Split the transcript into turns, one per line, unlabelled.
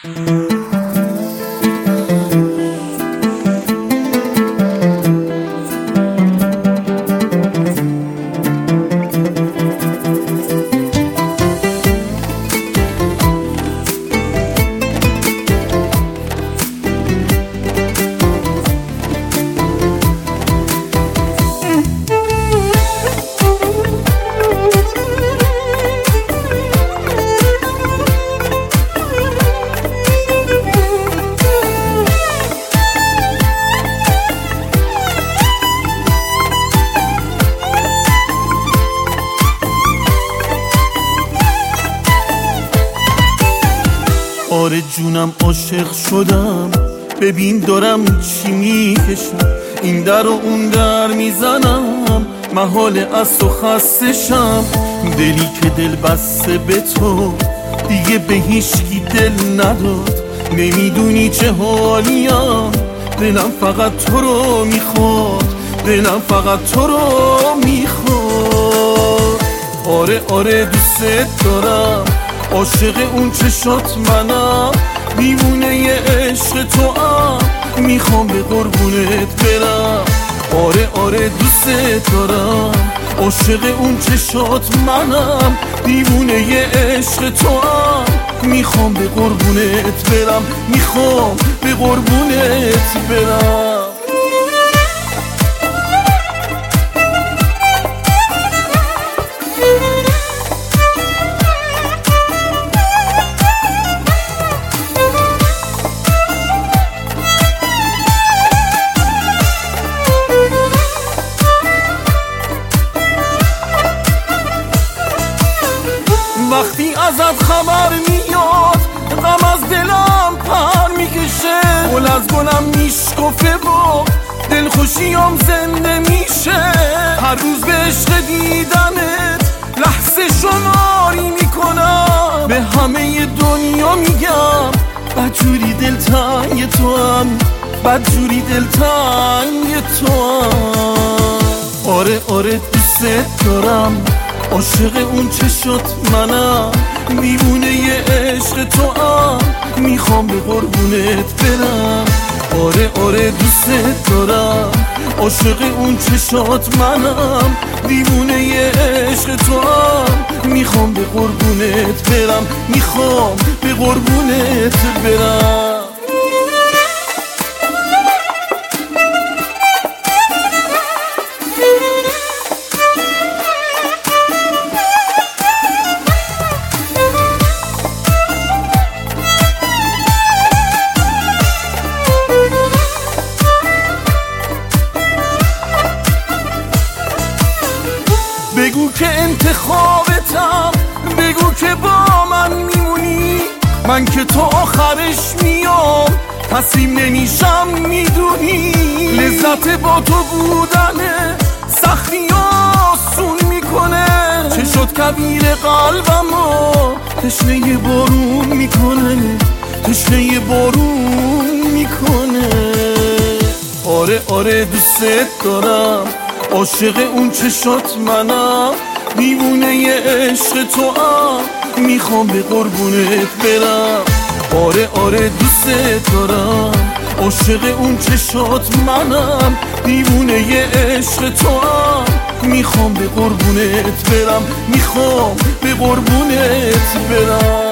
آره جونم عاشق شدم، ببین دارم چی میکشم، این در و اون در میزنم، محال از تو خستشم. دلی که دل بسته به تو دیگه به هیچکی دل نداد، نمیدونی چه حالیم، دلم فقط تو رو میخواد، دلم فقط تو رو میخواد. آره دوست دارم، عاشق اون چشات منم، دیوونه ی عشق تو هم، میخوام به قربونت برم. آره دوست دارم، عاشق اون چشات منم، دیوونه ی عشق تو هم، میخوام به قربونت برم، میخوام به قربونت برم. وقتی ازت خبر میاد، غم از دلم پر میکشه، گل از گلم میشکفه و دلخوشیم زنده میشه. هر روز به عشق دیدنت لحظه شماری میکنم، به همه دنیا میگم بدجوری دلتنگ تو هم، بدجوری دلتنگ تو هم. آره دوست دارم، عاشق اون چشات منم، دیوونه ی عشق تو هم، میخوام به قربونت برم. آره دوست دارم، عاشق اون چشات منم، دیوونه ی عشق تو هم، میخوام به قربونت برم، میخوام به قربونت برم. بگو که انتخابتم، بگو که با من میمونی، من که تو آخرش میام، تسلیم نمیشم میدونی. لذت با تو بودنه سختی آسون میکنه، چشات کبیر قلبمو تشنه بارون میکنه، تشنه بارون میکنه. آره دوست دارم، عاشق اون چشات منم، دیوونه ی عشق تو هم، میخوام به قربونت برم. آره دوست دارم، عاشق اون چشات منم، دیوونه ی عشق تو هم، میخوام به قربونت برم، میخوام به قربونت برم.